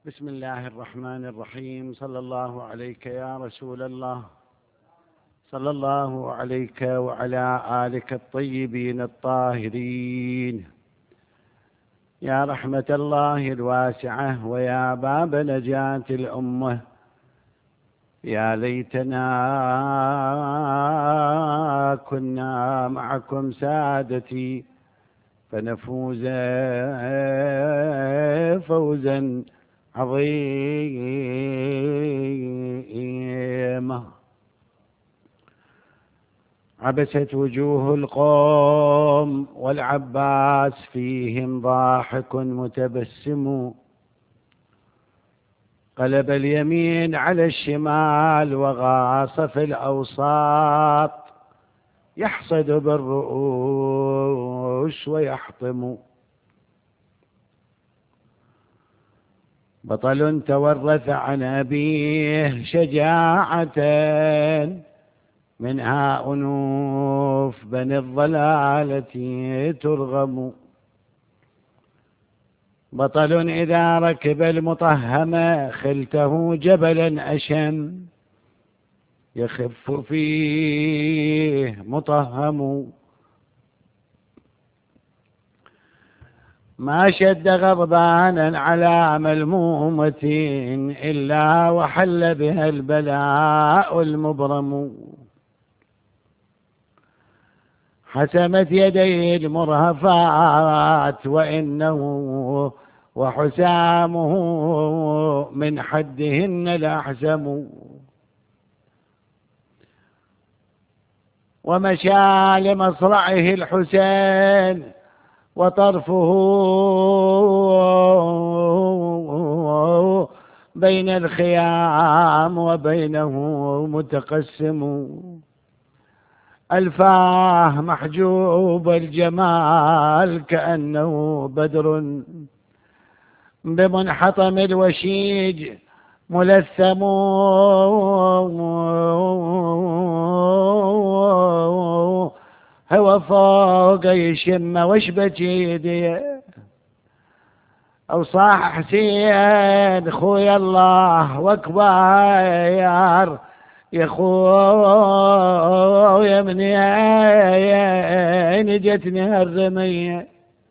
بسم الله الرحمن الرحيم. صلى الله عليك يا رسول الله، صلى الله عليك وعلى آلك الطيبين الطاهرين، يا رحمة الله الواسعة ويا باب نجاة الأمة. يا ليتنا كنا معكم سادتي فنفوز فوزا عظيما. عبست وجوه القوم والعباس فيهم ضاحك متبسم، قلب اليمين على الشمال وغاص في الأوساط، يحصد بالرؤوس ويحطم. بطل تورث عن أبيه شجاعة، منها أنوف بني الضلالة ترغم. بطل إذا ركب المطهم خلته جبلا أشم، يخف فيه مطهم. ما شد غضبانا على ملمومة إلا وحل بها البلاء المبرم. حسمت يديه المرهفات وإنه وحسامه من حدهن لأحسم. ومشى لمصرعه الحسين وطرفه بين الخيام وبينه متقسم. الفاه محجوب الجمال كأنه بدر بمنحطم الوشيج ملثم. هو فوق يشم وش بجيدي، أو صاح حسين خويا الله واكبر يا خويا مني جتني هالرمية،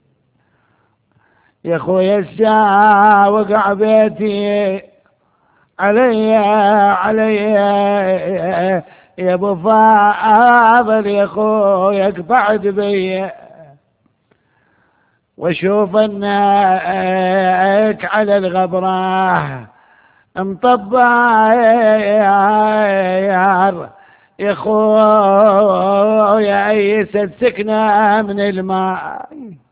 يا خويا الساعة وقع بيتي علي يا ابو فاضل يا خويا اقطعت بي، واشوف انك على الغبره مطباير يا خويا ايس السكنه من الماء،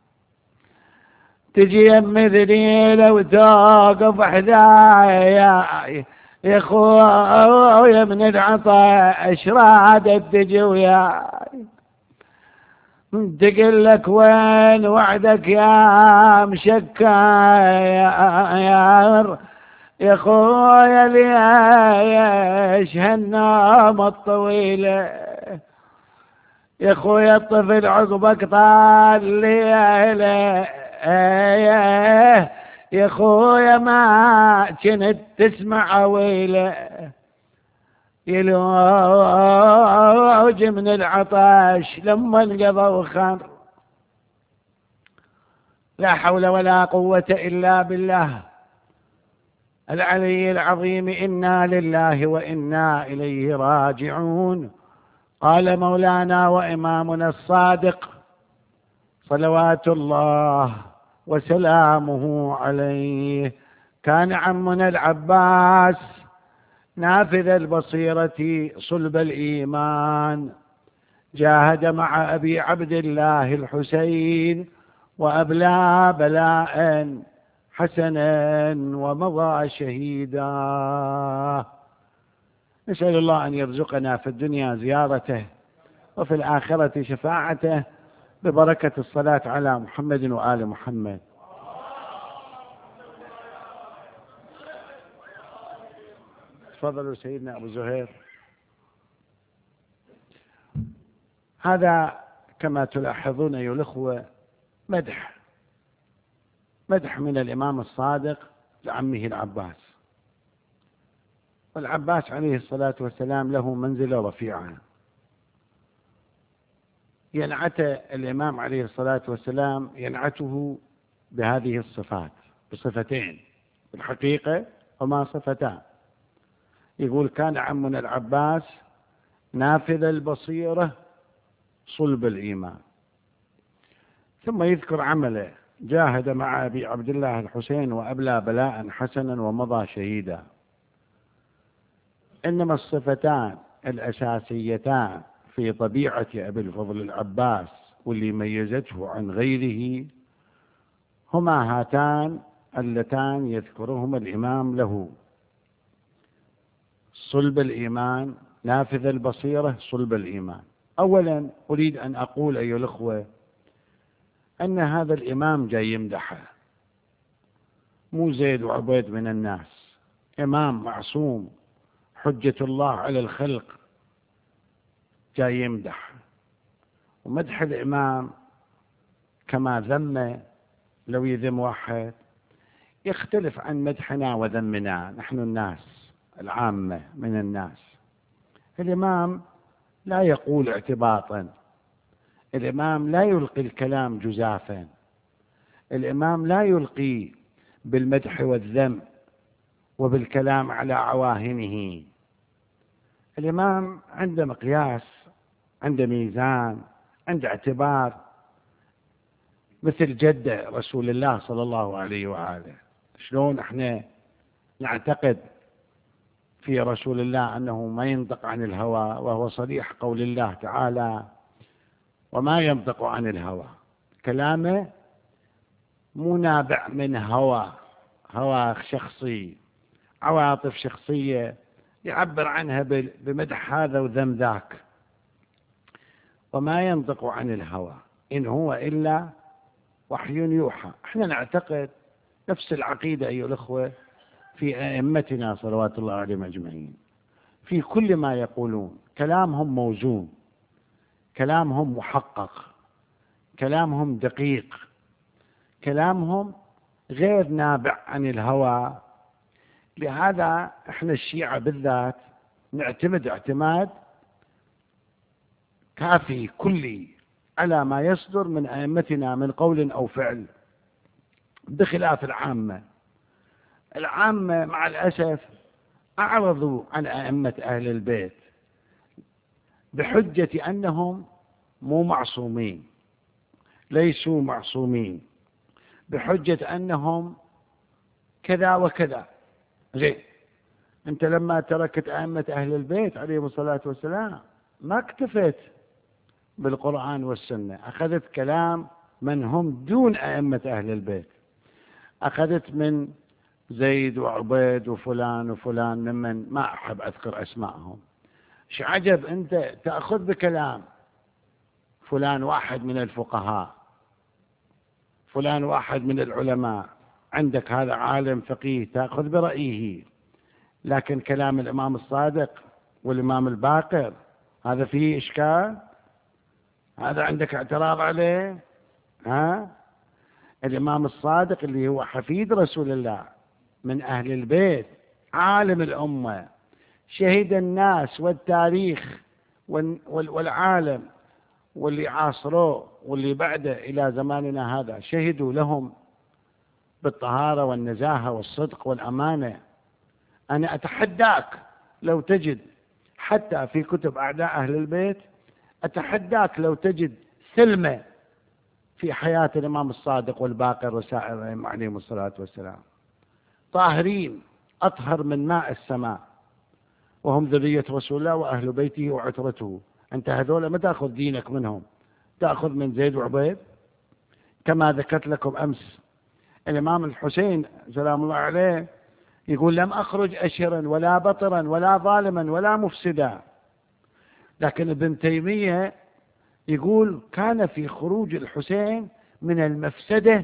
تجي يم ذليله وتوقف حذايا يا خويا من العطش رادت تجي وياي، تقول لك وين وعدك يا مشكاير يا خويا ليش هالنوم الطويله، يا خويا الطفل عقبك طال ليله يا خويا ما كنت تسمع عويله، يلوج من العطش لما انقضوا خمر. لا حول ولا قوة إلا بالله العلي العظيم. إنا لله وإنا إليه راجعون. قال مولانا وإمامنا الصادق صلوات الله وسلامه عليه: كان عمنا العباس نافذ البصيرة صلب الإيمان، جاهد مع أبي عبد الله الحسين وأبلى بلاء حسنا ومضى شهيدا. نسأل الله أن يرزقنا في الدنيا زيارته وفي الآخرة شفاعته ببركة الصلاة على محمد وآل محمد. تفضلوا سيدنا أبو زهير. هذا كما تلاحظون أيها الأخوة مدح من الإمام الصادق لعمه العباس. والعباس عليه الصلاة والسلام له منزلة رفيعة، ينعت الإمام عليه الصلاة والسلام ينعته بهذه الصفات، بصفتين الحقيقة هما صفتان. يقول كان عمنا العباس نافذ البصيرة صلب الإيمان. ثم يذكر عمله: جاهد مع أبي عبد الله الحسين وأبلى بلاء حسنا ومضى شهيدا. إنما الصفتان الأساسيتان في طبيعة أبي الفضل العباس واللي ميزته عن غيره هما هاتان اللتان يذكرهما الإمام له: صلب الإيمان، نافذ البصيرة، صلب الإيمان. أولا أريد أن أقول أيها الأخوة أن هذا الإمام جاي يمدحه، مو زيد وعبيد من الناس، إمام معصوم حجة الله على الخلق جاي يمدح. ومدح الإمام كما ذم، لو يذم واحد يختلف عن مدحنا وذمنا نحن الناس العامة من الناس. الإمام لا يقول اعتباطا، الإمام لا يلقي الكلام جزافا، الإمام لا يلقي بالمدح والذم وبالكلام على عواهنه. الإمام عنده مقياس، عنده ميزان، عنده اعتبار، مثل جده رسول الله صلى الله عليه وآله. شلون احنا نعتقد في رسول الله أنه ما ينطق عن الهوى، وهو صريح قول الله تعالى: وما ينطق عن الهوى. كلامه مو نابع من هوى شخصي، عواطف شخصية يعبر عنها بمدح هذا وذم ذاك. وما ينطق عن الهوى إن هو إلا وحي يوحى. احنا نعتقد نفس العقيدة أيها الأخوة في أئمتنا صلوات الله عليهم أجمعين، في كل ما يقولون كلامهم موزون، كلامهم محقق، كلامهم دقيق، كلامهم غير نابع عن الهوى. لهذا احنا الشيعة بالذات نعتمد اعتماد كافي كلي على ما يصدر من أئمتنا من قول أو فعل، بخلاف العامة. العامة مع الأسف أعرضوا عن أئمة أهل البيت بحجة أنهم مو معصومين، ليسوا معصومين، بحجة أنهم كذا وكذا. زين، أنت لما تركت أئمة أهل البيت عليهم الصلاة والسلام ما اكتفيت بالقرآن والسنة، أخذت كلام من هم دون أئمة أهل البيت، أخذت من زيد وعبيد وفلان وفلان ممن ما أحب أذكر أسمائهم. شو عجب أنت تأخذ بكلام فلان واحد من الفقهاء، فلان واحد من العلماء، عندك هذا عالم فقيه تأخذ برأيه، لكن كلام الإمام الصادق والإمام الباقر هذا فيه إشكال، هذا عندك اعتراض عليه؟ الإمام الصادق اللي هو حفيد رسول الله من أهل البيت، عالم الأمة، شهد الناس والتاريخ والعالم واللي عاصروه واللي بعده إلى زماننا هذا شهدوا لهم بالطهارة والنزاهة والصدق والأمانة. أنا أتحداك لو تجد حتى في كتب أعداء أهل البيت، أتحداك لو تجد سلمة في حياة الإمام الصادق والباقر وسائر عليهم الصلاة والسلام، طاهرين أطهر من ماء السماء، وهم ذرية رسول الله وأهل بيته وعترته. أنت هذول ما تأخذ دينك منهم، تأخذ من زيد وعبيد. كما ذكرت لكم أمس الإمام الحسين سلام الله عليه يقول: لم أخرج أشرا ولا بطرا ولا ظالما ولا مفسدا. لكن ابن تيمية يقول: كان في خروج الحسين من المفسدة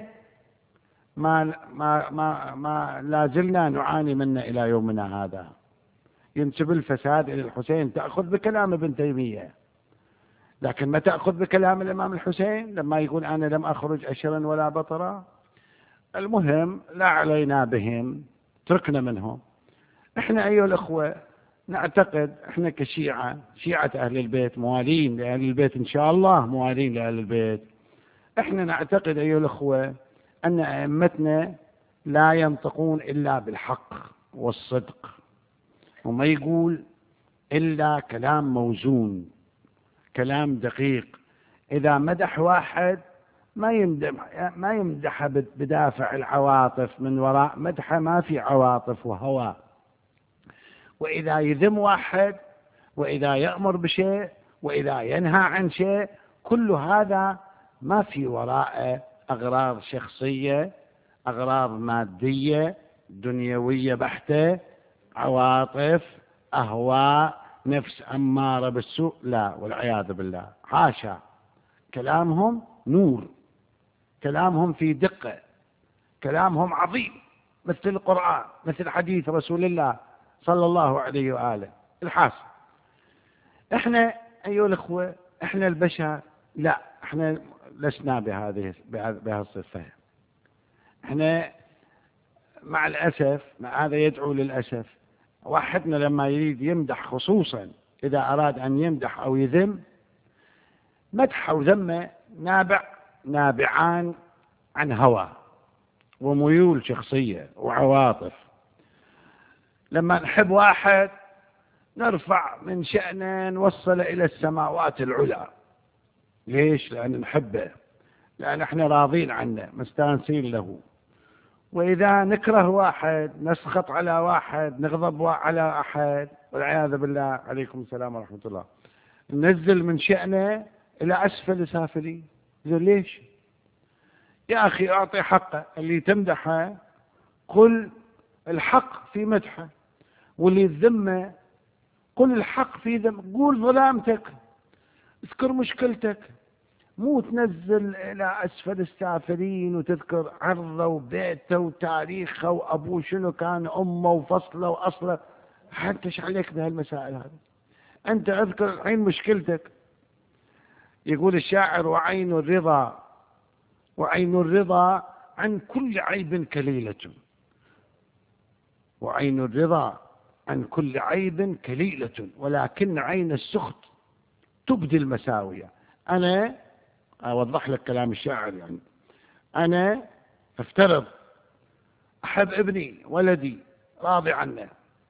ما لا زلنا نعاني منه إلى يومنا هذا. ينسب الفساد إلى الحسين، تأخذ بكلام ابن تيمية، لكن ما تأخذ بكلام الإمام الحسين لما يقول: أنا لم أخرج أشرا ولا بطرا. المهم لا علينا بهم، تركنا منهم. احنا أيها الأخوة نعتقد احنا كشيعة، شيعة أهل البيت، موالين لأهل البيت إن شاء الله، موالين لأهل البيت. احنا نعتقد أيها الأخوة أن أئمتنا لا ينطقون إلا بالحق والصدق، وما يقول إلا كلام موزون، كلام دقيق. إذا مدح واحد ما يمدح بدافع العواطف، من وراء مدحه ما في عواطف وهوى. وإذا يذم واحد، وإذا يأمر بشيء، وإذا ينهى عن شيء، كل هذا ما في وراءه أغراض شخصية، أغراض مادية دنيوية بحتة، عواطف، أهواء، نفس أمارة بالسوء، لا والعياذ بالله، حاشا. كلامهم نور، كلامهم في دقة، كلامهم عظيم، مثل القرآن، مثل حديث رسول الله صلى الله عليه وآله. الحاصل احنا أيها الأخوة، احنا البشر لا، احنا لسنا بهذه الصفة. احنا مع الأسف، مع هذا يدعو للأسف، واحدنا لما يريد يمدح، خصوصا إذا أراد أن يمدح أو يذم، مدح وذمه نابعان عن هوى وميول شخصية وعواطف. لما نحب واحد نرفع من شأنه، نوصل إلى السماوات العلى. ليش؟ لأن نحبه، لأن احنا راضين عنه، مستانسين له. وإذا نكره واحد، نسخط على واحد، نغضب على أحد، والعياذ بالله، عليكم السلام ورحمة الله، ننزل من شأنه إلى أسفل سافلين. ليش؟ يا أخي أعطي حقه، اللي تمدحه قل الحق في مدحه، واللي تذمه قل الحق في ذم، قول ظلامتك، اذكر مشكلتك، مو تنزل إلى أسفل السافلين وتذكر عرضه وبيته وتاريخه وأبوه شنو كان، أمه وفصله وأصله. حتى ايش عليك بهالمسائل هذه؟ أنت اذكر الحين مشكلتك. يقول الشاعر: وعين الرضا، وعين الرضا عن كل عيب كليلة، وعين الرضا عن كل عيب كليلة، ولكن عين السخط تبدي المساوية. أنا أوضح لك كلام الشاعر، يعني أنا افترض أحب ابني، ولدي، راضي عنه،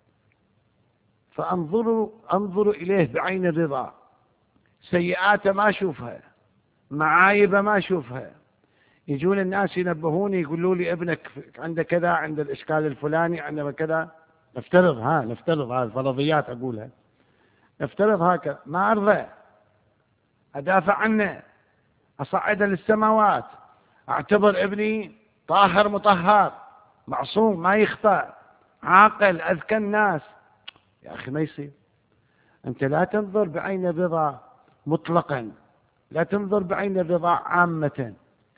أنظر إليه بعين الرضا، سيئاته ما أشوفها، معايبه ما أشوفها. يجون الناس ينبهوني، يقولوا لي ابنك عنده كذا، عنده الإشكال الفلاني، عنده كذا. نفترض هذه الفرضيات أقولها، نفترض هكذا، ما أرضى، أدافع عنه، أصعده للسماوات، أعتبر ابني طاهر مطهر معصوم ما يخطأ، عاقل، أذكى الناس. يا أخي ما يصير. أنت لا تنظر بعين الرضا مطلقا، لا تنظر بعين الرضا عامة.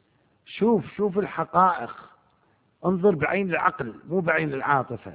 شوف الحقائق، انظر بعين العقل مو بعين العاطفة.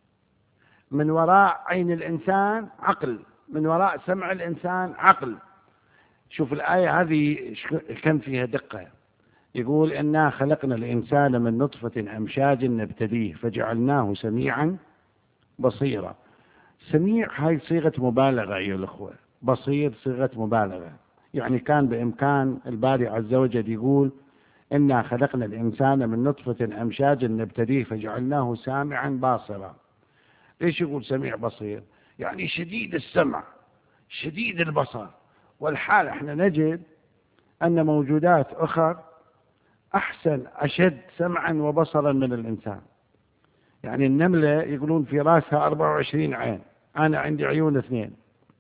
من وراء عين الإنسان عقل، من وراء سمع الإنسان عقل. شوف الآية هذه كم فيها دقة. يقول: إنا خلقنا الإنسان من نطفة أمشاج نبتليه فجعلناه سميعا بصيرا. سميع هاي صيغة مبالغة أيها الأخوة، بصير صيغة مبالغة. يعني كان بإمكان الباري عز وجل يقول: إنا خلقنا الإنسان من نطفة أمشاج نبتليه فجعلناه سامعا باصرا. ليش يقول سميع بصير؟ يعني شديد السمع شديد البصر. والحال احنا نجد أن موجودات أخرى أحسن أشد سمعا وبصرا من الإنسان. يعني النملة يقولون في رأسها 24 عين، أنا عندي عيون 2.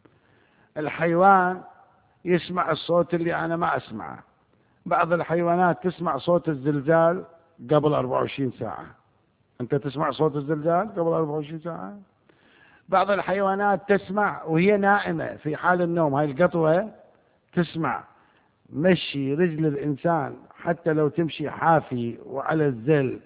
الحيوان يسمع الصوت اللي أنا ما أسمعه. بعض الحيوانات تسمع صوت الزلزال قبل 24 ساعة. أنت تسمع صوت الزلزال قبل 24 ساعة؟ بعض الحيوانات تسمع وهي نائمة في حال النوم. هاي القطوة تسمع مشي رجل الإنسان، حتى لو تمشي حافي وعلى الزل،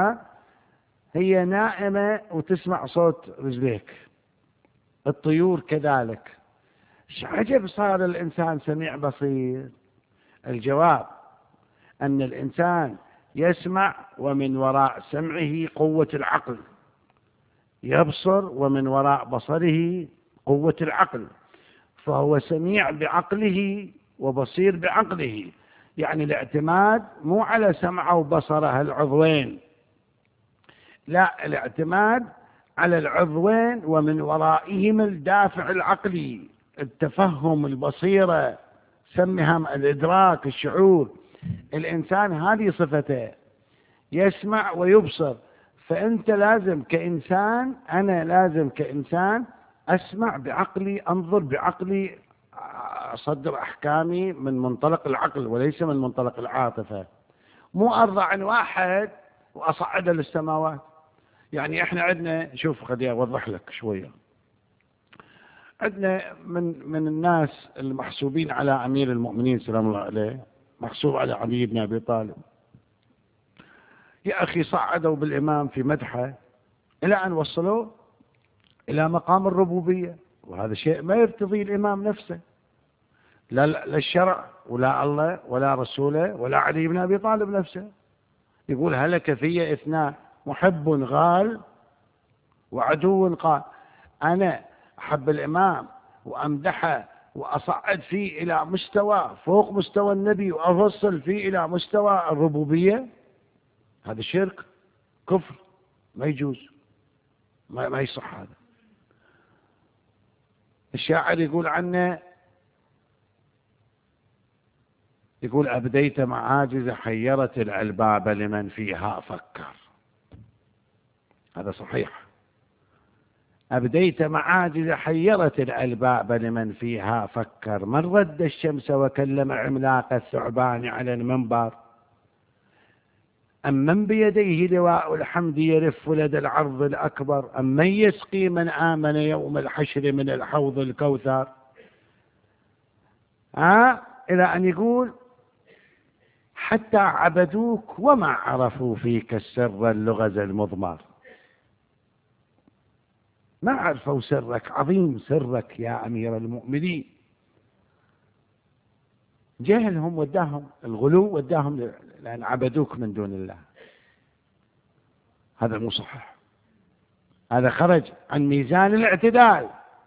هي نائمة وتسمع صوت رجليك. الطيور كذلك. ايش عجب صار الإنسان سميع بصير؟ الجواب أن الإنسان يسمع ومن وراء سمعه قوة العقل، يبصر ومن وراء بصره قوة العقل، فهو سميع بعقله وبصير بعقله. يعني الاعتماد مو على سمعه وبصره العضوين، لا، الاعتماد على العضوين ومن ورائهم الدافع العقلي، التفهم، البصيرة، سمها الإدراك، الشعور. الإنسان هذه صفته، يسمع ويبصر. فأنت لازم كإنسان، أنا لازم كإنسان أسمع بعقلي، أنظر بعقلي، أصدر أحكامي من منطلق العقل وليس من منطلق العاطفة. مو أرضى عن واحد وأصعده للسماوات. يعني إحنا عندنا، شوف خليني أوضح لك شوية. عندنا من الناس المحسوبين على أمير المؤمنين سلام الله عليه، محسوب على علي بن أبي طالب. يا أخي صعدوا بالإمام في مدحه إلى أن وصلوا إلى مقام الربوبية، وهذا شيء ما يرتضي الإمام نفسه، لا الشرع ولا الله ولا رسوله ولا علي بن أبي طالب نفسه. يقول هلك في اثنان، محب غال وعدو قال. أنا أحب الإمام وأمدحه وأصعد فيه إلى مستوى فوق مستوى النبي وأفصل فيه إلى مستوى الربوبية، هذا شرك، كفر، ما يجوز، ما يصح هذا. الشاعر يقول عنه، يقول أبديت معاجز حيرت الألباب لمن فيها فكر. هذا صحيح. أبديت معاجز حيرت الألباب لمن فيها فكر، من رد الشمس وكلم عملاق الثعبان على المنبر، أم من بيديه لواء الحمد يرف لدى العرض الأكبر، أم من يسقي من آمن يوم الحشر من الحوض الكوثر. إلى أن يقول حتى عبدوك وما عرفوا فيك السر اللغز المضمر. ما عرفوا سرك، عظيم سرك يا أمير المؤمنين. جهلهم وداهم، الغلو وداهم لأن عبدوك من دون الله. هذا مو صحيح، هذا خرج عن ميزان الاعتدال.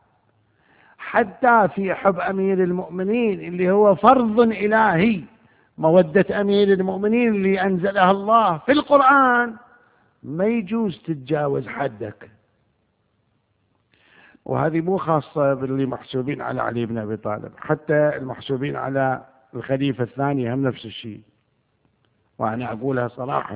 حتى في حب أمير المؤمنين اللي هو فرض إلهي، مودة أمير المؤمنين اللي أنزلها الله في القرآن، ما يجوز تتجاوز حدك. وهذه مو خاصة باللي محسوبين على علي بن أبي طالب، حتى المحسوبين على الخليفة الثاني هم نفس الشيء. وأنا أقولها صراحة،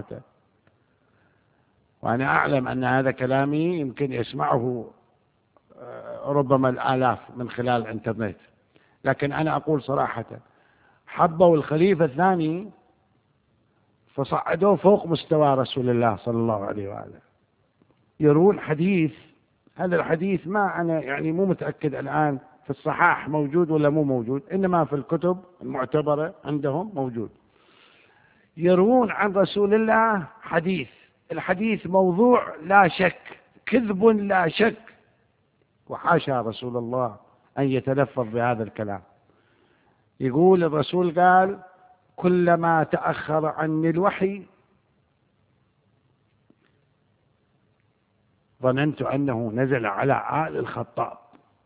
وأنا أعلم أن هذا كلامي يمكن يسمعه ربما الآلاف من خلال الإنترنت، لكن أنا أقول صراحة، حبوا الخليفة الثاني فصعدوه فوق مستوى رسول الله صلى الله عليه وآله. يروون حديث، هذا الحديث ما أنا يعني مو متأكد الآن في الصحاح موجود ولا مو موجود، إنما في الكتب المعتبرة عندهم موجود. يروون عن رسول الله حديث، الحديث موضوع لا شك، كذب لا شك، وحاشا رسول الله أن يتلفظ بهذا الكلام. يقول الرسول قال كلما تأخر عني الوحي ظننت أنه نزل على آل الخطاب.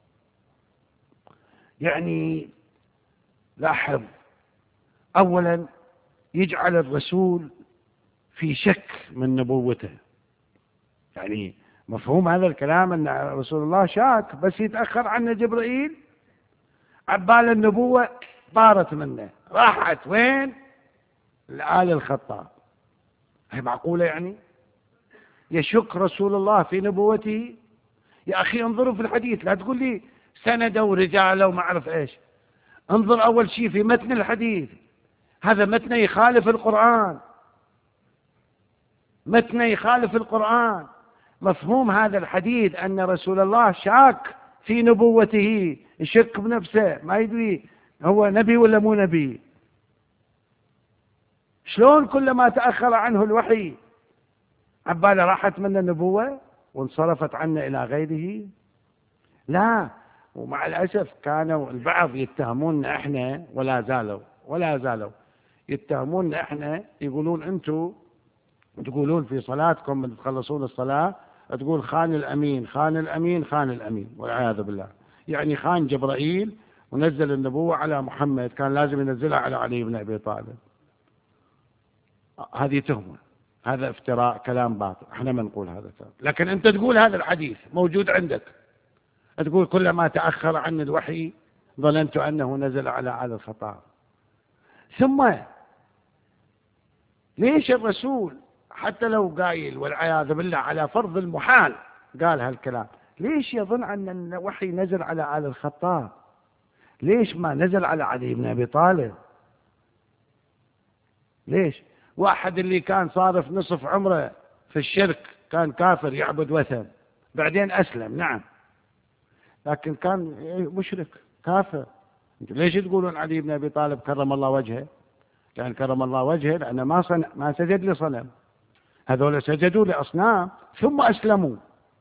يعني لاحظ، أولا يجعل الرسول في شك من نبوته. يعني مفهوم هذا الكلام أن رسول الله شاك، بس يتأخر عنه جبرائيل، عبال النبوة طارت منه، راحت وين؟ لآل الخطاب. هي معقولة؟ يعني يشك رسول الله في نبوته؟ يا أخي انظروا في الحديث، لا تقول لي سندة ورجالة وما أعرف إيش. انظر أول شيء في متن الحديث، هذا متن يخالف القرآن، متن يخالف القرآن. مفهوم هذا الحديث أن رسول الله شاك في نبوته، يشك بنفسه، ما يدري هو نبي ولا مو نبي. شلون كلما تأخر عنه الوحي عبالة راحت من النبوة وانصرفت عنه إلى غيره؟ لا. ومع الأسف كانوا البعض يتهمون احنا ولا زالوا يتهمون احنا، يقولون انتم تقولون في صلاتكم من تخلصون الصلاة تقول خان الأمين خان الأمين خان الأمين، والعياذ بالله. يعني خان جبرائيل ونزل النبوة على محمد، كان لازم ينزلها على علي بن أبي طالب. هذه تهمة، هذا افتراء، كلام باطل، احنا ما نقول هذا كلام. لكن انت تقول هذا الحديث موجود عندك، تقول كلما تأخر عن الوحي ظننت أنه نزل على آل الخطاب. ثم ليش الرسول حتى لو قايل والعياذ بالله على فرض المحال قال هالكلام، ليش يظن أن الوحي نزل على آل الخطاب؟ ليش ما نزل على علي بن أبي طالب؟ ليش واحد اللي كان صارف نصف عمره في الشرك، كان كافر يعبد وثن، بعدين أسلم نعم، لكن كان مشرك كافر، انتم ليش تقولون علي بن أبي طالب كرم الله وجهه؟ يعني كرم الله وجهه لأنه ما سجد لصنم، هذول سجدوا لأصنام ثم أسلموا.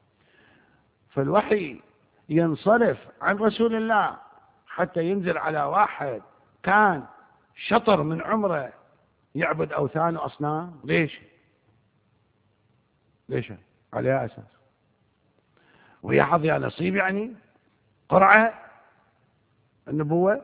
فالوحي ينصرف عن رسول الله حتى ينزل على واحد كان شطر من عمره يعبد أوثان وأصنام. ليش على أساس ويا حظ يا نصيب، يعني قرعة النبوة.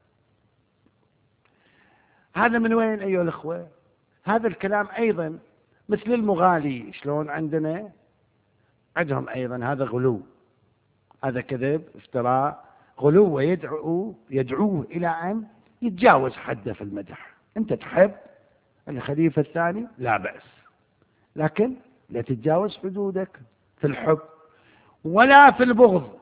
هذا من وين أيها الأخوة؟ هذا الكلام أيضا مثل المغالي، شلون عندهم أيضا هذا غلو، هذا كذب افتراء غلو، ويدعوه إلى أن يتجاوز حده في المدح. أنت تحب الخليفة الثاني لا بأس، لكن لا تتجاوز حدودك في الحب ولا في البغض.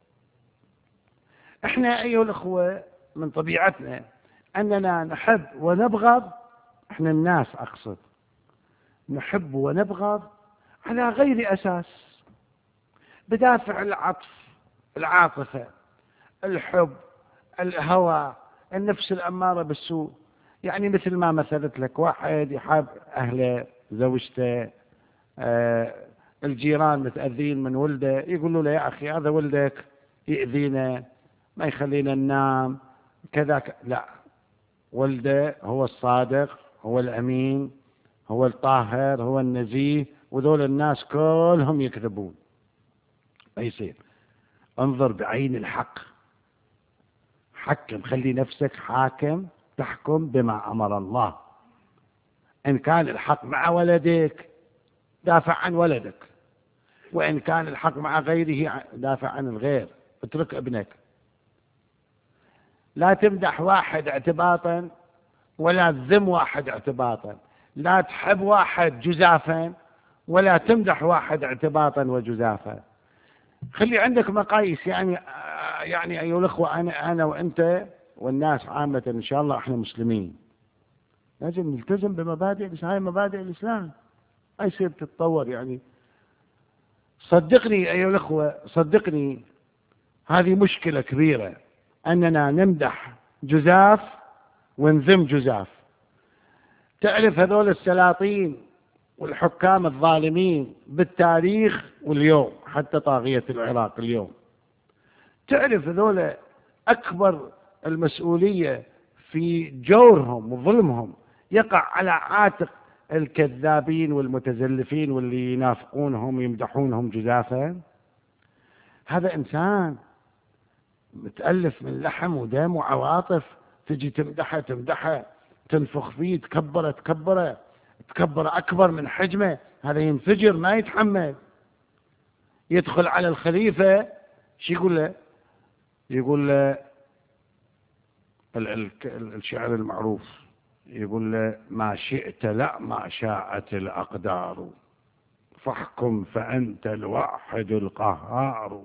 احنا أيها الأخوة من طبيعتنا أننا نحب ونبغض، احنا الناس أقصد، نحب ونبغض على غير أساس، بدافع العطف، العاطفة، الحب، الهوى، النفس الأمارة بالسوء. يعني مثل ما مثلت لك، واحد يحب أهله، زوجته، الجيران متأذين من ولده، يقولوا له يا أخي هذا ولدك يأذينا، ما يخلينا ننام كذا لا، ولده هو الصادق، هو الأمين، هو الطاهر، هو النزيه، وذول الناس كلهم يكذبون. ما يصير. انظر بعين الحق، حكم، خلي نفسك حاكم، تحكم بما أمر الله. إن كان الحق مع ولدك دافع عن ولدك، وإن كان الحق مع غيره دافع عن الغير، اترك ابنك. لا تمدح واحد اعتباطا ولا تذم واحد اعتباطا، لا تحب واحد جزافا ولا تمدح واحد اعتباطا وجزافا. خلي عندك مقاييس. يعني أيها الأخوة، أنا وأنت والناس عامة إن شاء الله إحنا مسلمين، لازم نلتزم بمبادئ، هاي مبادئ الإسلام، ما يصير تتطور. يعني صدقني أيها الأخوة، صدقني، هذه مشكلة كبيرة أننا نمدح جزاف ونذم جزاف. تعرف هذول السلاطين والحكام الظالمين بالتاريخ واليوم، حتى طاغية العراق اليوم، تعرف هذول أكبر المسؤولية في جورهم وظلمهم يقع على عاتق الكذابين والمتزلفين واللي ينافقونهم ويمدحونهم جزافا. هذا إنسان متألف من لحم ودم وعواطف، تجي تمدحه تنفخ فيه، تكبره أكبر من حجمه، هذا ينفجر ما يتحمل. يدخل على الخليفة شو يقول له؟ يقول له الشعر المعروف، يقول له ما شئت لا ما شاءت الأقدار، فاحكم فأنت الواحد القهار.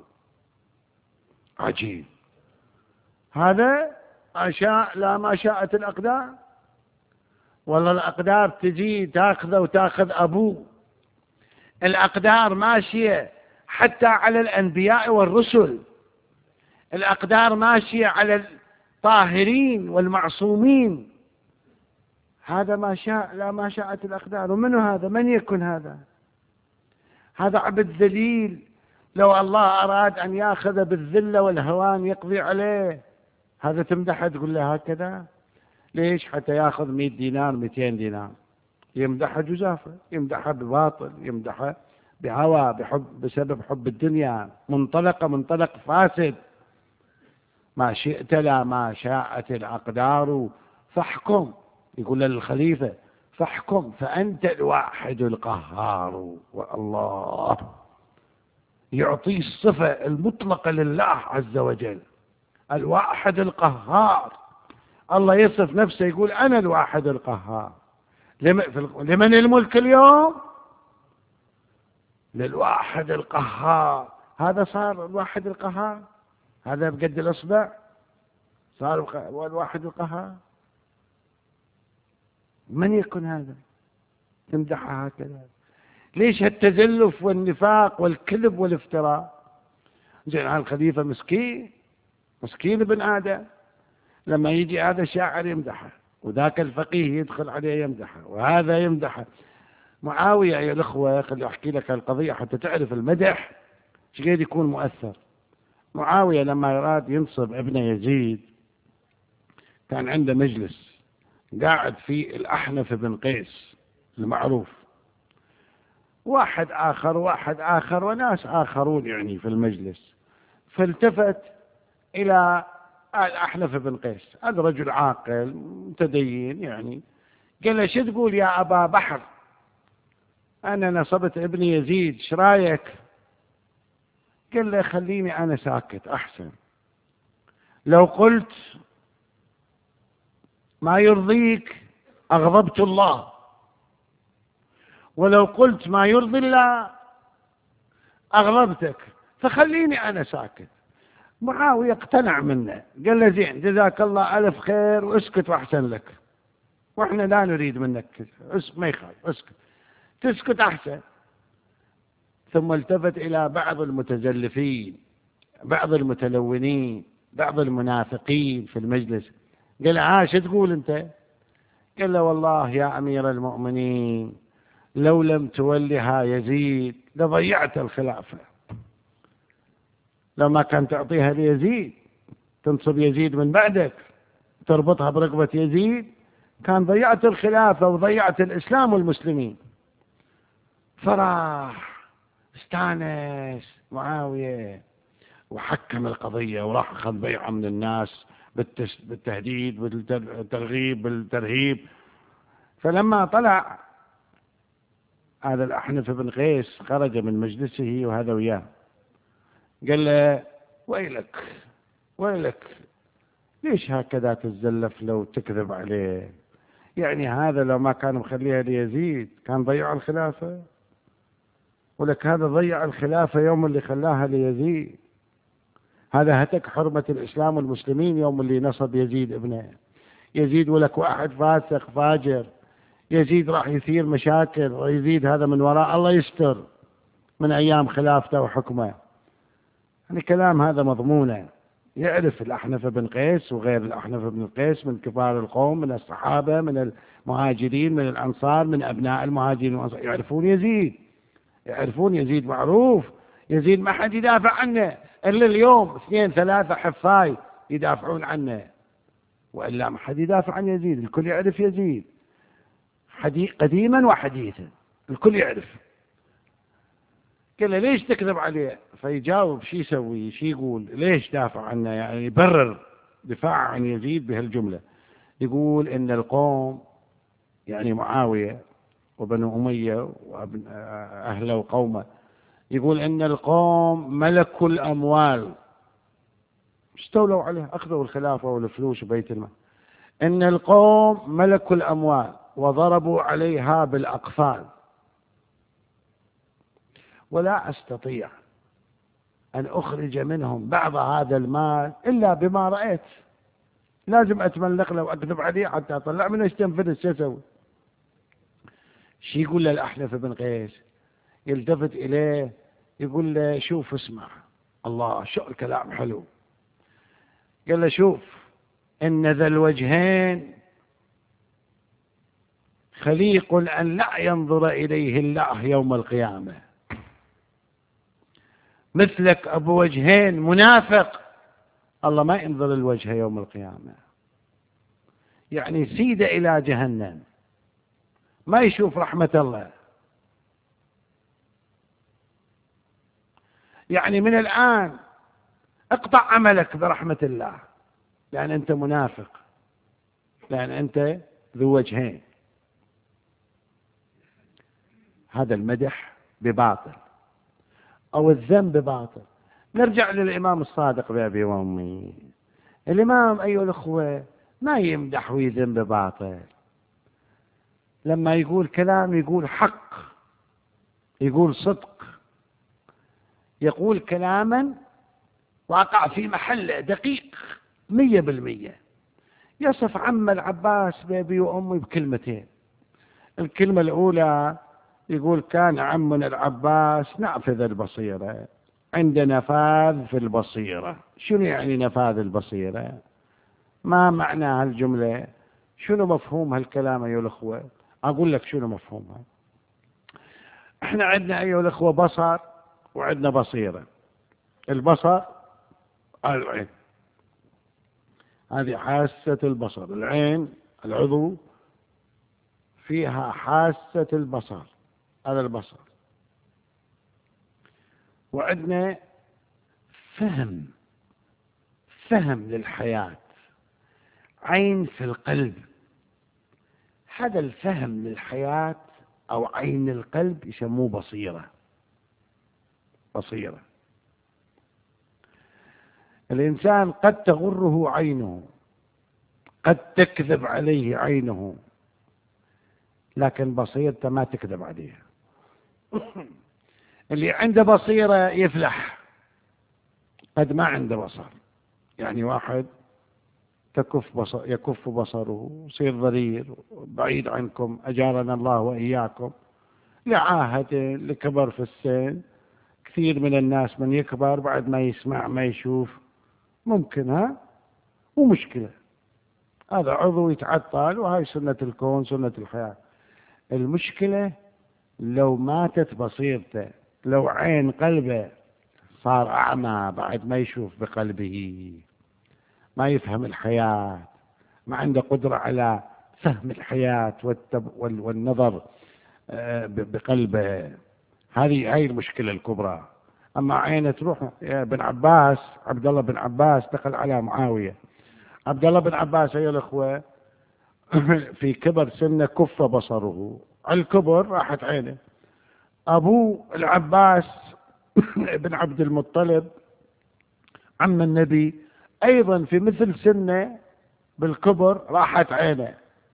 عجيب هذا، ما شاء لا ما شاءت الأقدار. والله الأقدار تجي تاخذه وتاخذ أبوه. الأقدار ماشية حتى على الأنبياء والرسل، الأقدار ماشية على الطاهرين والمعصومين. هذا ما شاء لا ما شاءت الأقدار. ومنه هذا؟ من يكون هذا؟ هذا عبد ذليل، لو الله أراد أن يأخذ بالذلة والهوان يقضي عليه. هذا تمدحه تقول له هكذا؟ ليش؟ حتى ياخذ 100 دينار 200 دينار. يمدحها جزافة، يمدحها بباطل، يمدحها بهوى، بحب، بسبب حب الدنيا، منطلق فاسد. ما شئت لا ما شاءت الأقدار فاحكم، يقول للخليفة فاحكم فأنت الواحد القهار. والله يعطي الصفة المطلقة لله عز وجل، الواحد القهار. الله يصف نفسه يقول أنا الواحد القهار. لمن الملك اليوم؟ للواحد القهار. هذا صار الواحد القهار، هذا بقد الإصبع صار الواحد القهار. من يكون هذا تمدحها هكذا؟ ليش هالتزلف والنفاق والكذب والافتراء؟ زين هذا الخليفة مسكين ابن آدم، لما يجي هذا الشاعر يمدحه، وذاك الفقيه يدخل عليه يمدحه، وهذا يمدحه. معاوية يا الأخوة، خلي أحكي لك القضية حتى تعرف المدح شقد يكون مؤثر. معاوية لما أراد ينصب ابن يزيد كان عنده مجلس قاعد فيه الأحنف بن قيس المعروف، واحد آخر وناس آخرون يعني في المجلس. فالتفت إلى الأحنف بن قيس، هذا رجل عاقل متدين يعني، قال له شو تقول يا أبا بحر؟ أنا نصبت ابن يزيد، ايش رايك؟ قال له خليني أنا ساكت أحسن، لو قلت ما يرضيك أغضبت الله، ولو قلت ما يرضي الله أغضبتك، فخليني أنا ساكت. معاوية اقتنع منه، قال له زين جزاك الله ألف خير، واسكت وأحسن لك، وإحنا لا نريد منك ما يخالف، اسكت، تسكت أحسن. ثم التفت إلى بعض المتزلفين، بعض المتلونين، بعض المنافقين في المجلس، قال عاش تقول أنت؟ قال له والله يا أمير المؤمنين لو لم تولها يزيد لضيعت الخلافة، لو ما كان تعطيها ليزيد، تنصب يزيد من بعدك، تربطها برقبة يزيد، كان ضيعت الخلافة وضيعت الإسلام والمسلمين. فرح استانس معاوية وحكم القضية، وراح أخذ بيعة من الناس بالتهديد بالترغيب بالترهيب. فلما طلع هذا الأحنف بن قيس خرج من مجلسه وهذا وياه، قال له ويلك ليش هكذا تتزلف لو تكذب عليه؟ يعني هذا لو ما كان مخليها ليزيد كان ضيع الخلافة، ولك هذا ضيع الخلافة يوم اللي خلاها ليزيد، هذا هتك حرمة الإسلام والمسلمين يوم اللي نصب يزيد ابنه. يزيد ولك واحد فاسق فاجر، يزيد راح يثير مشاكل، ويزيد هذا من وراء الله يستر من أيام خلافته وحكمه. يعني كلام هذا مضمونه. يعرف الأحنف بن قيس وغير الأحنف بن قيس من كبار القوم، من الصحابة، من المهاجرين، من الأنصار، من أبناء المهاجرين والأنصار، يعرفون يزيد معروف. يزيد ما حد يدافع عنه إلا اليوم 2 3 حفاي يدافعون عنه، وإلا ما حد يدافع عن يزيد، الكل يعرف يزيد قديما وحديثا، الكل يعرف. قال له ليش تكذب عليه؟ فيجاوب شي يسوي، شي يقول، ليش دافع عنه؟ يعني يبرر دفاع عن يزيد بهالجملة. يقول إن القوم يعني معاوية وبنو أمية وأهله وقومه، يقول إن القوم ملكوا الأموال، استولوا عليه، أخذوا الخلافة والفلوس وبيت المال. إن القوم ملكوا الأموال وضربوا عليها بالأقفال، ولا أستطيع أن أخرج منهم بعض هذا المال إلا بما رأيت، لازم أتملق له وأكذب عليه حتى أطلع منه استنفذ. شو أسوي؟ شي يقول له الأحنف بن قيس؟ يلتفت إليه يقول له شوف اسمع، الله شو الكلام حلو. قال له شوف، إن ذا الوجهين خليق أن لا ينظر إليه الله يوم القيامة، مثلك أبو وجهين منافق الله ما ينظر الوجه يوم القيامة. يعني سيد إلى جهنم، ما يشوف رحمة الله. يعني من الآن اقطع عملك برحمة الله، لأن أنت منافق، لأن أنت ذو وجهين. هذا المدح بباطل أو الذنب بباطل. نرجع للإمام الصادق بأبي وأمي. الإمام أيها الأخوة ما يمدح ويذم بباطل، لما يقول كلام يقول حق، يقول صدق، يقول كلاما واقع في محله دقيق 100%. يصف عم العباس بأبي وأمي بكلمتين. الكلمة الأولى يقول كان عمنا العباس نافذ البصيرة، عنده نفاذ في البصيرة. شنو يعني نفاذ البصيرة؟ ما معنى هالجملة؟ شنو مفهوم هالكلام أيها الأخوة؟ أقول لك شنو مفهومها. احنا عندنا أيها الأخوة بصر وعندنا بصيرة. البصر العين، هذه حاسة البصر. العين العضو فيها حاسة البصر، هذا البصر. وعندنا فهم للحياة، عين في القلب. هذا الفهم للحياة أو عين القلب يسموه بصيرة. الإنسان قد تغره عينه، قد تكذب عليه عينه، لكن بصيرته ما تكذب عليه. اللي عنده بصيرة يفلح، قد ما عنده بصر. يعني واحد يكف بصره، يصير ضرير بعيد عنكم، أجارنا الله وإياكم، لعاهة لكبر في السن. كثير من الناس من يكبر بعد ما يسمع ما يشوف، ممكن ومشكلة. هذا عضو يتعطل، وهاي سنة الكون سنة الحياة. المشكلة لو ماتت بصيرته، لو عين قلبه صار أعمى بعد ما يشوف بقلبه، ما يفهم الحياة، ما عنده قدرة على فهم الحياة والنظر بقلبه. هاي المشكلة الكبرى. أما عينه تروح. يا بن عباس، عبد الله بن عباس دخل على معاوية. عبد الله بن عباس أيها الأخوة في كبر سنه كف بصره، على الكبر راحت عينه. أبوه العباس بن عبد المطلب عم النبي أيضا في مثل سنه بالكبر راحت عينه.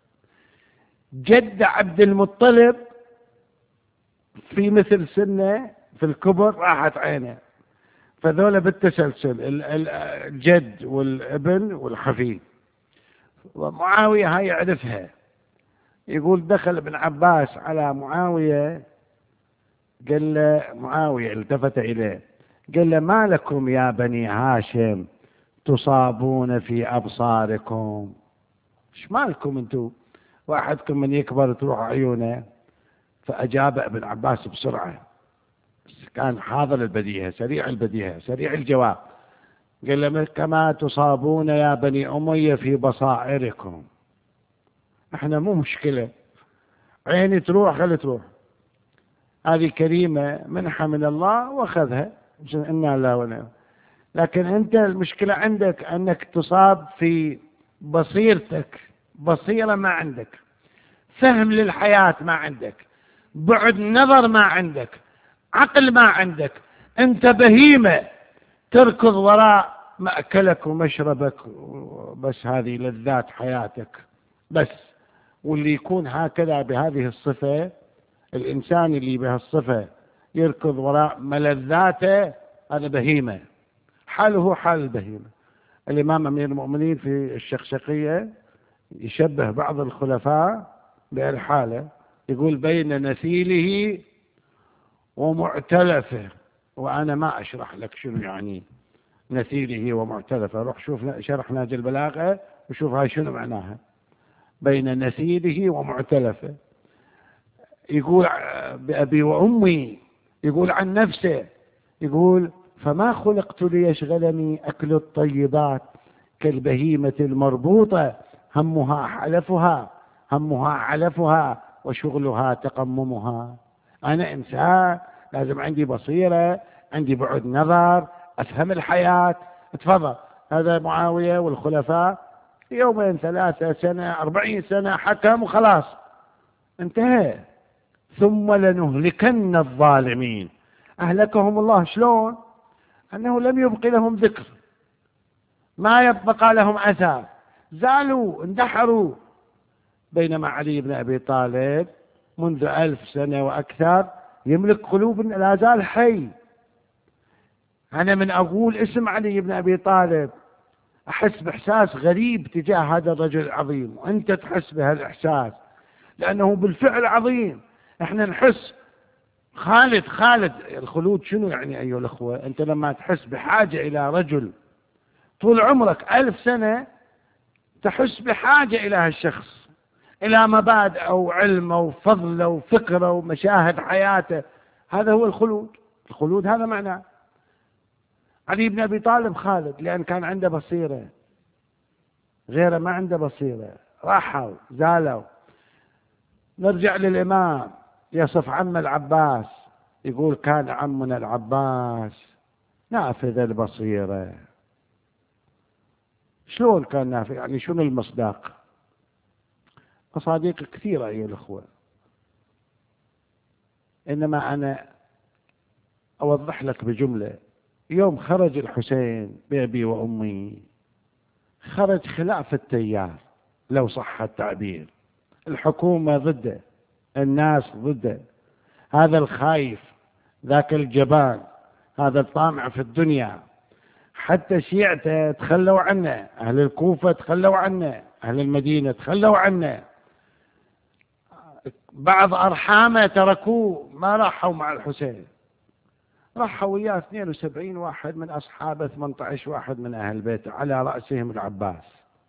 جد عبد المطلب في مثل سنه في الكبر راحت عينه. فذولا بالتسلسل، الجد والابن والحفيد. ومعاوية هاي يعرفها. يقول دخل ابن عباس على معاوية، قال له معاوية التفت إليه قال له ما لكم يا بني هاشم تصابون في أبصاركم؟ ايش مالكم انتم؟ واحدكم من يكبر تروح عيونه. فأجاب ابن عباس بسرعة، كان حاضر البديهة، سريع البديهة، سريع الجواب. قال له كما تصابون يا بني أمية في بصائركم. احنا مو مشكلة، عيني تروح خلي تروح، هذه كريمة منحة من الله واخذها، إنا لا ولا. لكن أنت المشكلة عندك أنك تصاب في بصيرتك، بصيرة ما عندك، فهم للحياة ما عندك، بعد نظر ما عندك، عقل ما عندك. أنت بهيمة تركض وراء مأكلك ومشربك بس، هذه لذات حياتك بس. واللي يكون هكذا بهذه الصفة، الإنسان اللي بهالصفة يركض وراء ملذاته، هذا بهيمة، حاله حال البهيمة. الإمام أمير المؤمنين في الشقشقية يشبه بعض الخلفاء بهالحالة، يقول بين نسيله ومعتلفه. وأنا ما أشرح لك شنو يعني نسيله ومعتلفه، روح شوف شرح ناجي البلاغة وشوف هاي شنو معناها، بين نسيله ومعتلفه. يقول بأبي وأمي، يقول عن نفسه، يقول فما خلقت ليشغلني أكل الطيبات كالبهيمة المربوطة همها علفها وشغلها تقممها. أنا إنسان لازم عندي بصيرة، عندي بعد نظر، أفهم الحياة. تفضل، هذا معاوية والخلفاء يومين 3 سنة 40 سنة حكم وخلاص انتهى. ثم لنهلكن الظالمين. أهلكهم الله شلون؟ أنه لم يبق لهم ذكر، ما يبقى لهم أثر، زالوا اندحروا. بينما علي بن أبي طالب منذ 1000 سنة وأكثر يملك قلوب، لا زال حي. أنا من أقول اسم علي بن أبي طالب أحس بإحساس غريب تجاه هذا الرجل العظيم، وأنت تحس بهالإحساس لأنه بالفعل عظيم. احنا نحس خالد الخلود شنو يعني أيها الأخوة؟ أنت لما تحس بحاجة إلى رجل طول عمرك 1000 سنة، تحس بحاجة إلى هالشخص، إلى مبادئ أو علم أو فضل أو فكرة أو مشاهد حياته. هذا هو الخلود هذا معناه. علي بن أبي طالب خالد لأن كان عنده بصيرة، غيره ما عنده بصيرة، راحوا زالوا. نرجع للإمام يصف عم العباس، يقول كان عمنا العباس نافذ البصيرة. شلون كان نافذ؟ يعني شنو المصداق؟ مصادق كثيرة أيها الأخوة، إنما أنا أوضح لك بجملة. يوم خرج الحسين بأبي وأمي، خرج خلاف التيار لو صح التعبير. الحكومة ضده، الناس ضده، هذا الخايف، ذاك الجبان، هذا الطامع في الدنيا. حتى شيعته تخلوا عنه، أهل الكوفة تخلوا عنه، أهل المدينة تخلوا عنه، بعض أرحامه تركوه، ما راحوا مع الحسين، راحوا وياه 72 واحد من أصحابه، 18 واحد من أهل بيته، على رأسهم العباس.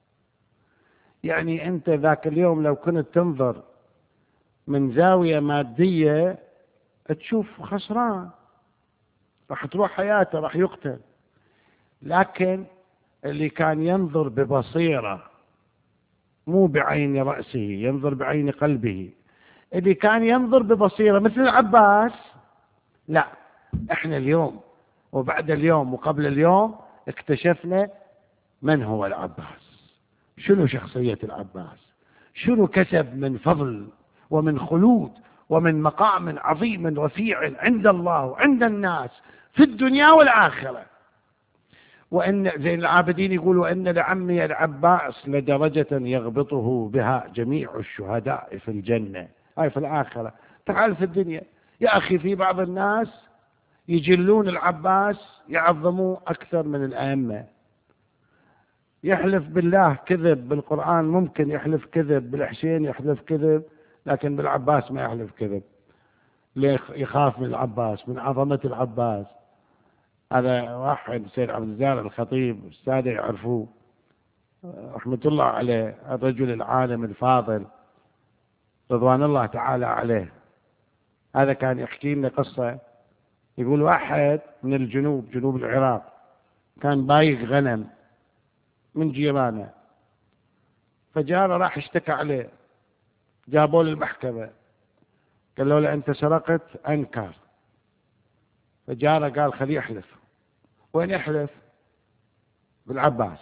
يعني أنت ذاك اليوم لو كنت تنظر من زاوية مادية تشوف خسران، راح تروح حياته، راح يقتل. لكن اللي كان ينظر ببصيرة، مو بعين رأسه، ينظر بعين قلبه، اللي كان ينظر ببصيرة مثل العباس، لا، احنا اليوم وبعد اليوم وقبل اليوم اكتشفنا من هو العباس، شنو شخصية العباس، شنو كسب من فضل ومن خلود ومن مقام عظيم رفيع عند الله وعند الناس في الدنيا والآخرة. وإن زين العابدين يقول وإن لعمي العباس لدرجة يغبطه بها جميع الشهداء في الجنة، هاي في الآخرة. تعال في الدنيا يا أخي، في بعض الناس يجلون العباس، يعظموه أكثر من الأئمة. يحلف بالله كذب، بالقرآن ممكن يحلف كذب، بالحسين يحلف كذب، لكن بالعباس ما يحلف كذب. ليه؟ يخاف من العباس، من عظمة العباس. هذا واحد سيد عبد الزار الخطيب، السادة يعرفوه رحمة الله عليه، الرجل العالم الفاضل رضوان الله تعالى عليه. هذا كان يحكي لنا قصة، يقول واحد من الجنوب، جنوب العراق، كان بايق غنم من جيرانه، فجاره راح اشتكى عليه، جابوه للمحكمة، قالوا له أنت سرقت، أنكر. فجاره قال خليه يحلف. وين يحلف؟ بالعباس.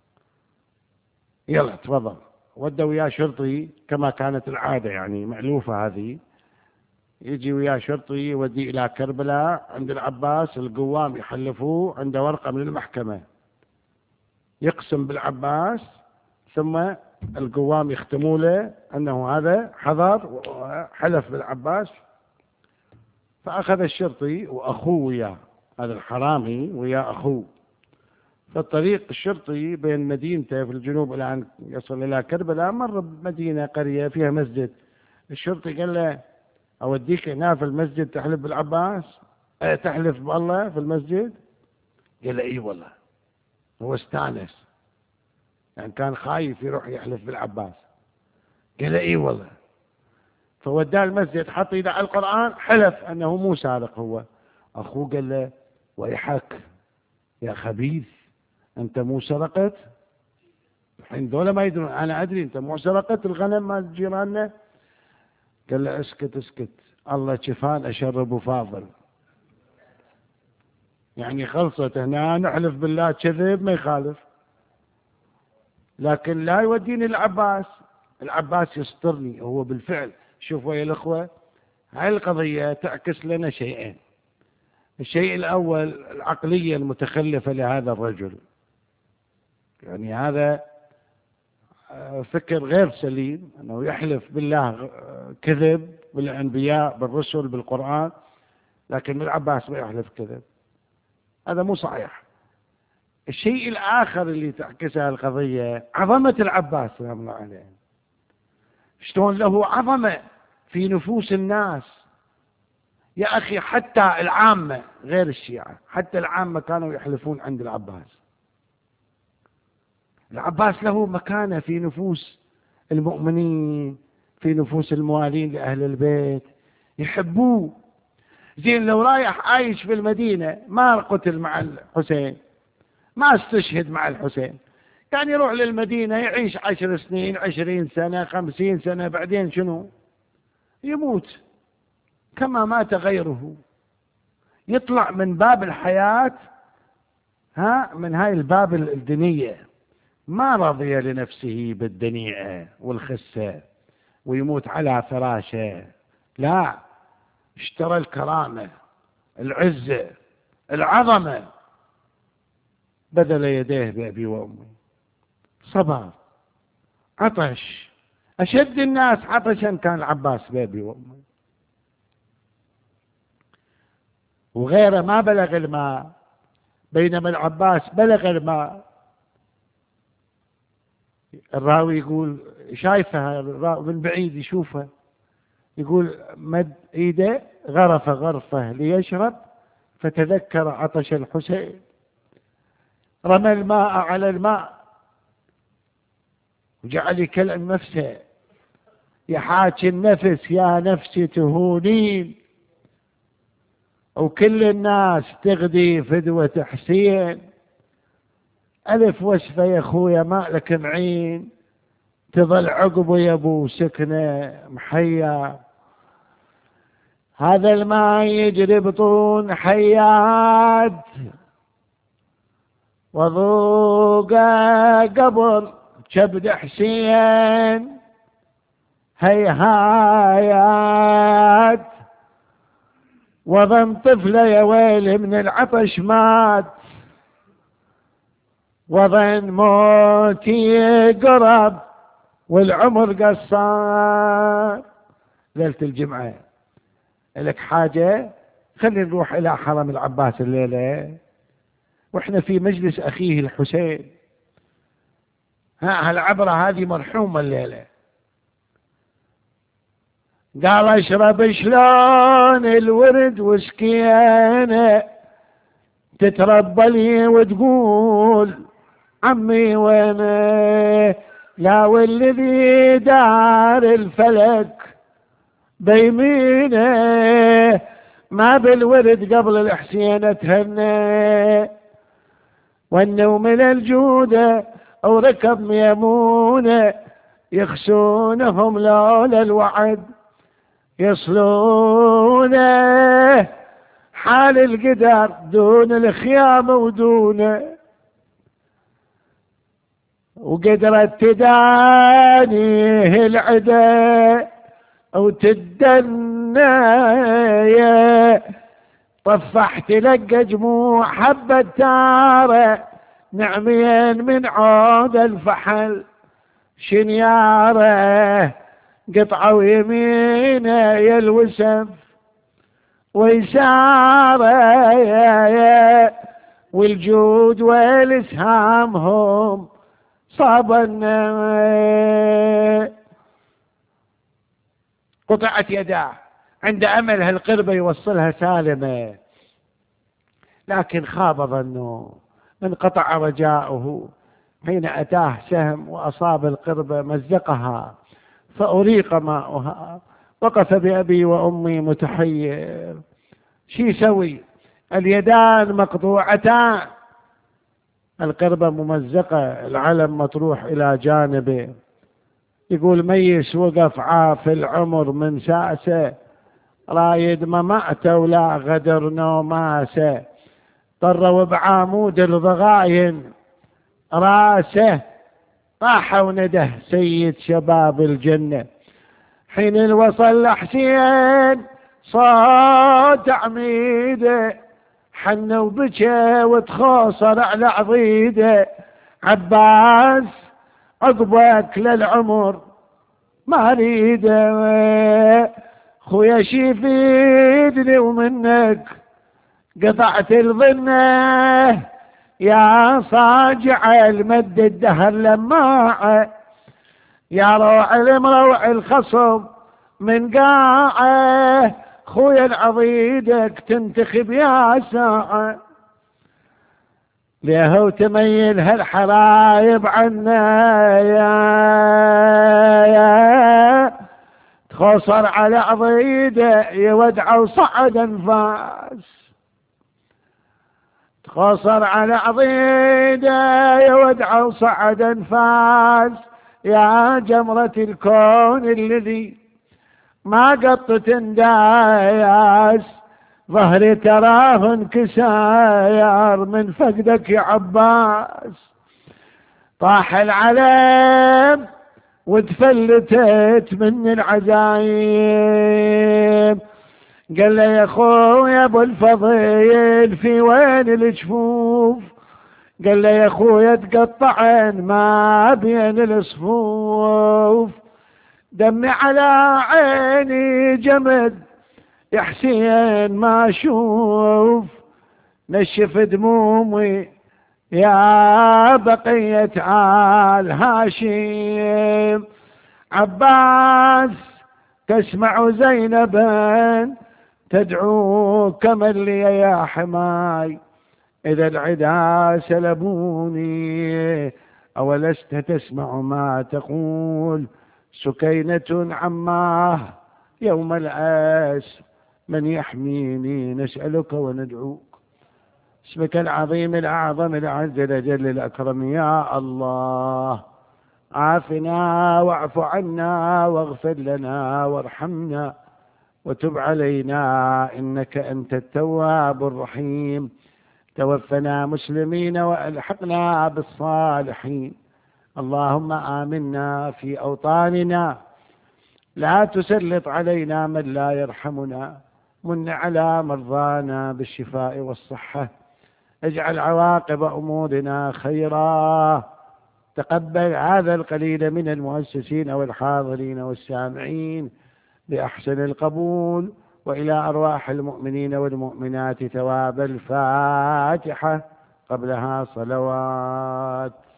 يلا تفضل. ودوا وياه شرطي كما كانت العادة، يعني مألوفة هذه، يجي وياه شرطي يوديه إلى كربلاء عند العباس، القوام يحلفوه، عنده ورقة من المحكمة يقسم بالعباس، ثم القوام يختموا له أنه هذا حضر وحلف بالعباس. فأخذ الشرطي وأخوه وياه، هذا الحرامي وياه أخوه، فالطريق الشرطي بين مدينته في الجنوب إلى أن يصل إلى كربلاء، مر بمدينة قرية فيها مسجد. الشرطي قال له أوديك هنا في المسجد تحلف بالعباس؟ تحلف بالله في المسجد؟ قال له إي والله. هو استانس، يعني كان خايف يروح يحلف بالعباس. قال له إي والله. فوداه المسجد، حط ايده على القرآن، حلف أنه مو سارق هو. أخوه قال له ويحك يا خبيث، أنت مو سرقت؟ الحين دولة ما يدرون. أنا أدري أنت مو سرقت الغنم مال جيراننا؟ قال له اسكت اسكت، الله شفان أشرب وفاضل. يعني خلصت هنا، نحلف بالله كذب ما يخالف، لكن لا يوديني العباس. العباس يسترني هو بالفعل. شوفوا يا الأخوة، هاي القضية تعكس لنا شيئين. الشيء الأول العقلية المتخلفة لهذا الرجل، يعني هذا فكر غير سليم، أنه يحلف بالله كذب، بالأنبياء بالرسل بالقرآن، لكن العباس ما يحلف كذب، هذا مو صحيح. الشيء الآخر اللي تعكسها القضية عظمة العباس سلام الله عليه، شلون له عظمة في نفوس الناس. يا أخي حتى العامة غير الشيعة، حتى العامة كانوا يحلفون عند العباس. العباس له مكانة في نفوس المؤمنين، في نفوس الموالين لأهل البيت، يحبوه. زين لو رايح عايش في المدينة ما قتل مع الحسين، ما استشهد مع الحسين، كان يروح للمدينة يعيش 10 سنين 20 سنة 50 سنة، بعدين شنو؟ يموت كما مات غيره، يطلع من باب الحياة، من هاي الباب الدنية، ما رضي لنفسه بالدنيئة والخسة ويموت على فراشه، لا، اشترى الكرامة العزة العظمة، بذل يديه بأبي وأمي، صبر، عطش، أشد الناس عطشا كان العباس بأبي وأمي، وغيره ما بلغ الماء، بينما العباس بلغ الماء. الراوي يقول شايفها من بعيد يشوفها، يقول مد ايده غرف غرفه ليشرب فتذكر عطش الحسين، رمى الماء على الماء وجعل يكلم نفسه، يحاكي النفس، يا نفسي تهونين وكل الناس تغدي فدوة حسين، ألف وشفة يا أخويا ما لك معين، تظل عقبه يا أبو سكنة محيا، هذا الماء يجري بطون حيات وذوق قبر كبد حسين هيهايات، وظن طفلة يا ويلي من العطش مات، وظن موتي قرب والعمر قصار. ليلة الجمعة لك حاجة، خلينا نروح إلى حرم العباس الليلة وإحنا في مجلس أخيه الحسين، هالعبرة هذه مرحومة الليلة. قال اشرب شلون الورد وسكينة تتربى لي وتقول عمي وينه، لا والذي دار الفلك بيمينه ما بالورد قبل الحسين تهنى، والنوم من الجودة أو ركب ميمونة يخشونهم لولا الوعد يصلونه، حال القدر دون الخيام ودونه، وقدرت تدانيه العدا أو تدنايا، طفحت لك جموع حبة تارة نعمين من عود الفحل شنياره، قطعة ويمينه يا الوسف ويساره، والجود والاسهامهم صابنا، قطعت يداه، عند أمل هالقربة يوصلها سالمة، لكن خاب ظنه، انقطع رجاؤه حين أتاه سهم وأصاب القربة مزقها فأريق ماؤها، وقف بأبي وأمي متحير، شي يسوي؟ اليدان مقطوعتان، القربة ممزقة، العلم مطروح إلى جانبه. يقول ميس وقف عاف العمر من ساسه، رايد ممأته ولا غدر نوماسه، طروا بعامود الضغاين راسه، راح ونده سيد شباب الجنة. حين وصل لحسين صوت عميده، حن وبكى وتخاصر على عضيده، عباس عقبك للعمر ما اريده، خويا شي فيدني ومنك قطعت الظنه، يا صاجع المد الدهر لماعه، يا روع المروع الخصم من قاعه، خويا العضيدك تنتخب يا ساعه، ليه وتميل هالحرايب عنا يا تخسر على عضيده يودع وصعد انفاس، تخسر على عضيده يودع وصعد انفاس، يا جمرة الكون الذي ما قط تنداياس، ظهري تراه انكسار من فقدك يا عباس، طاح العلم وتفلتت من العزايم، قال لي يا خويا ابو الفضيل في وين الجفوف، قال لي يا خويا تقطعن ما بين الصفوف، دمي على عيني جمد يا حسين ما اشوف، نشف دمومي يا بقية آل هاشم، عباس تسمع زينبا تدعو كمن لي يا حماي، إذا العدا سلبوني أولست تسمع ما تقول، سكينة عماه يوم العاس من يحميني، نسألك وندعوك اسمك العظيم الأعظم الأعز الأجل الأكرم يا الله، عافنا واعف عنا واغفر لنا وارحمنا وتب علينا إنك أنت التواب الرحيم، توفنا مسلمين وألحقنا بالصالحين، اللهم آمنا في أوطاننا، لا تسلط علينا من لا يرحمنا، من على مرضانا بالشفاء والصحة، اجعل عواقب أمورنا خيرا، تقبل هذا القليل من المؤسسين والحاضرين والسامعين بأحسن القبول، وإلى أرواح المؤمنين والمؤمنات ثواب الفاتحة قبلها صلوات.